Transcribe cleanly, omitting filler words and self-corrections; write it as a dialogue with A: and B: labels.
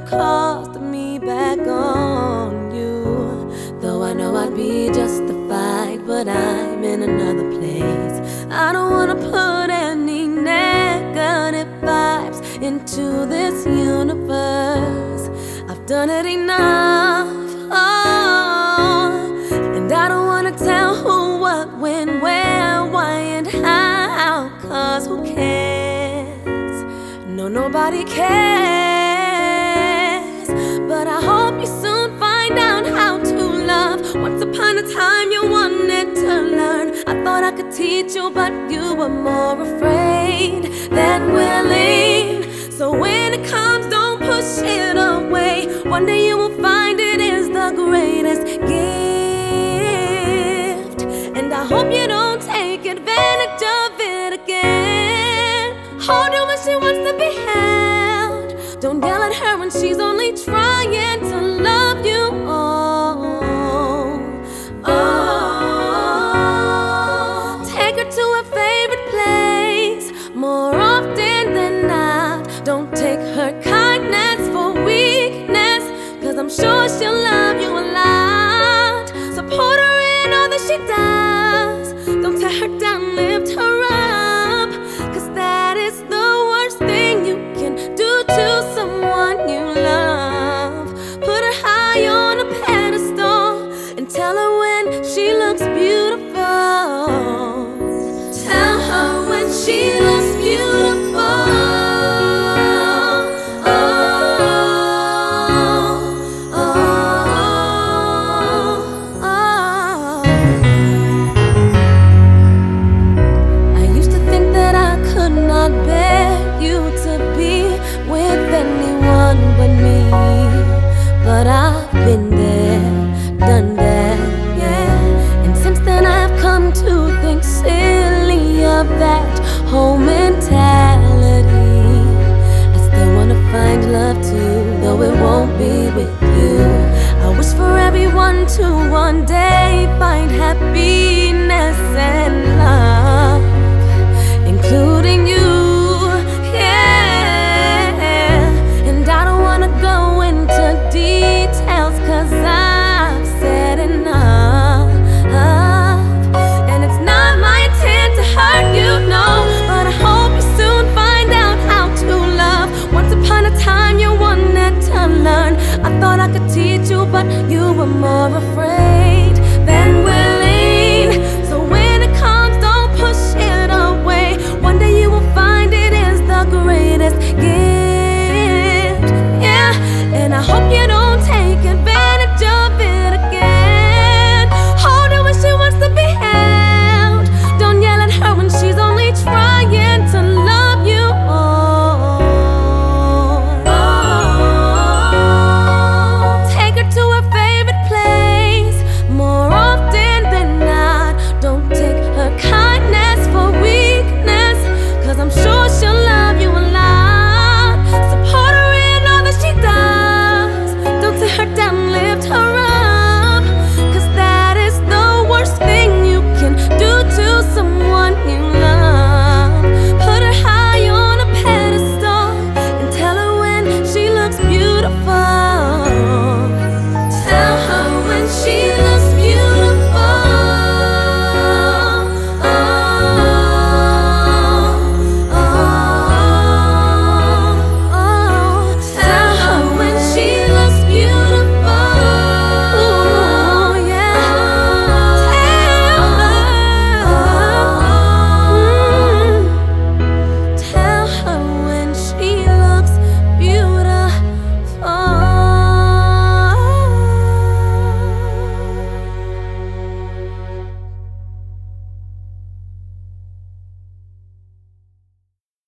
A: cost me back on you. Though I know I'd be justified, but I'm in another place. I don't wanna put any negative vibes into this universe. I've done it enough, and I don't wanna tell who, what, when, where, why, and how, 'cause who cares? No, nobody cares. But I hope you soon find out how to love. Once upon a time you wanted to learn. I thought I could teach you, but you were more afraid than willing. So when it comes, don't push it away. One day you will find it is the greatest gift, and I hope you don't take advantage of it again. Hold her when she wants to be held. Don't yell at her when she's only trying to love you. Take her to her favorite place more often than not. Don't take her kindness for weakness, 'cause I'm sure she'll love you a lot. Support her in all that she does. Don't tear her down, lift her up, 'cause that is the worst thing you can do to someone you love. Put her high on a pedestal and tell her when she looks beautiful. Tell her when she looks beautiful. I used to think that I could not bear you to be with anyone but me, but I've been there, done that, yeah. And since then I've come to think silly of that whole mentality. I still wanna find love too, though it won't be with you. I wish for everyone to one day find happiness and love, including you, yeah. And I don't wanna go into details, 'cause I've said enough. And it's not my intent to hurt you, no, but I hope you soon find out how to love. Once upon a time you wanted to learn. I thought I could teach you, but you were more afraid.